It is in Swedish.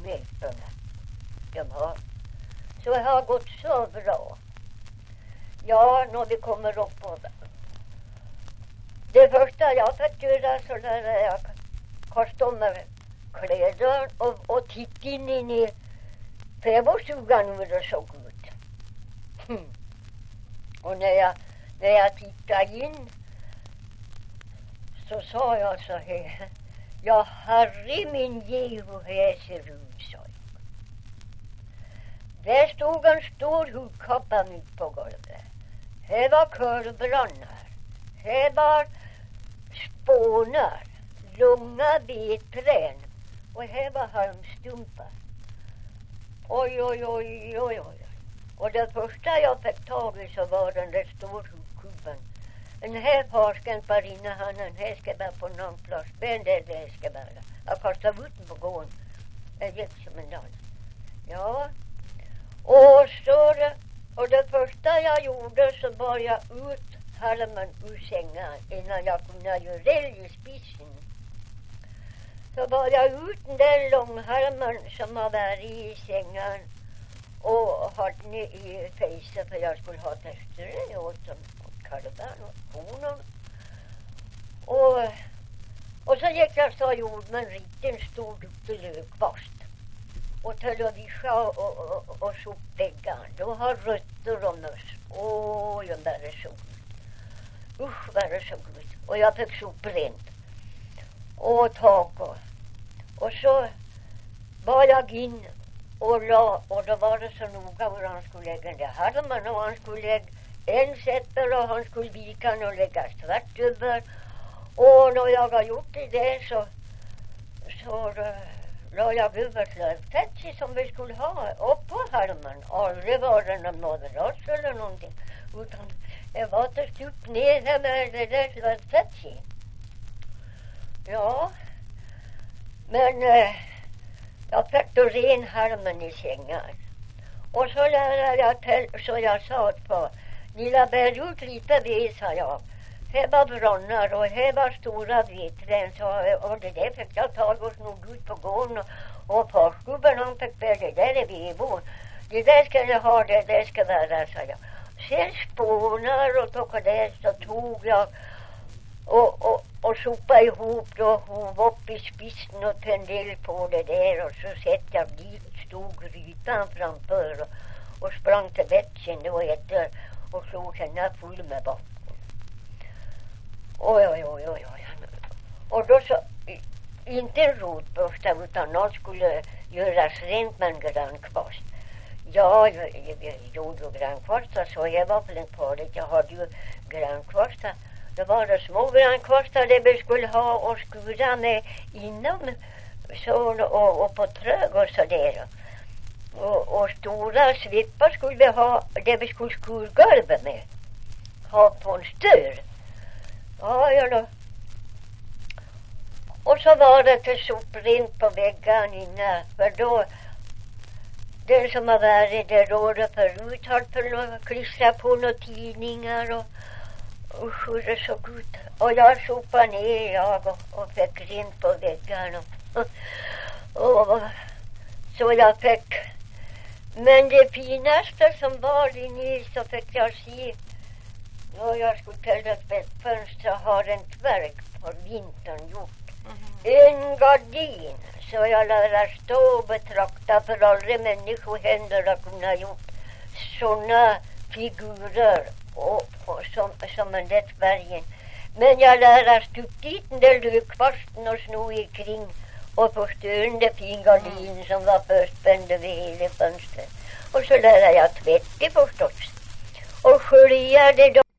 vetorna de har. Så det har gått så bra. Ja, när vi kommer upp på det. Det första jag fick göra så där jag kastade med kläder och tittade in i fäbodstugan hur det såg ut. Och när jag tittade in så sa jag så här: ja, herre min ge hur här ser ut, sa jag. Där stod en stor hudkappa mitt på golvet. Här var körbrannar. Här var spånar, långa vedträn. Och här var halmstumpar. Oj, oj, oj, oj, oj. Och det första jag fick tag i så var den där stor hudkubben. Den här farskan på inne han, den här ska vara på någon plats. Men det ska vara. Jag kastade ut den på gården. Jag gick som en dag. Ja. Och det första jag gjorde så bar jag ut halmen ur sängen innan jag kunde göra eld i spisen. Så bar jag ut den där långhalmen som har varit i sängen och hade den i fejset för jag skulle ha tester åt kalven och honom. Och så gick jag så gjorde med en riktigt stor duktig lövkvast. Och till att vischa och sopväggar. Då har rötter och möss. Åh, jag bara såg ut. Usch, vad det såg ut. Och jag fick soprent. Och tak och så var jag in och la. Och då var det så noga hur han skulle lägga det. Hade man och han skulle lägga en sätter och han skulle vika och lägga tvärt över. Och när jag har gjort det så la jag över lövtätsi som vi skulle ha upp på halmen. Aldrig var det någon madras eller någonting. Utan det var till stup ner med det där lövtätsi. Ja. Men jag fick då ren halmen i sängen. Och så lärde jag till, så jag sa på. Ni la bär ut lite ved, sa jag. Här var brannar och här var stora vedträn. Och det där fick jag tag och snog ut på gården. Och farskubben han fick bära det där i vedbon. Det där ska jag ha, det där ska vara, sa jag. Sen spånar och tog det så tog jag och sopa ihop och hov upp i spisen och tände eld på det där. Och så sätter jag dit, stod grytan framför och sprang till vätsen då efter och slog henne full med vatten. Oj. Och då så, inte en rotbörsta utan någon skulle göras rent med en grannkvast. Ja, jag gjorde ju grannkvastar så jag var väl inte farligt. Jag hade ju grannkvastar. Det var det små grannkvastar det vi skulle ha och skura med inom så, och på trög och sådär. Och stora svippar skulle vi ha det vi skulle skurgolvet med. Ha på en stör. Ja då. Och så var det till soprent på väggen inne. För då, den som har varit där rådet förut har klistrat på några tidningar och hur det såg ut. Och jag sopade ner och fick rent på väggen. Och så jag fick. Men det finaste som var inne så fick jag se. Ja, jag skulle tälla ett fönster har en tverk på vintern gjort. En gardin. Så jag lär stå och betrakta för alla människohänder har kunnat gjort sådana figurer och som en där tvergen. Men jag lär stup dit den där lövkvasten och sno i kring och förstörde fin gardin som var förspänd över hela fönstret. Och så lär jag tvätta förstås. Och skölja det då.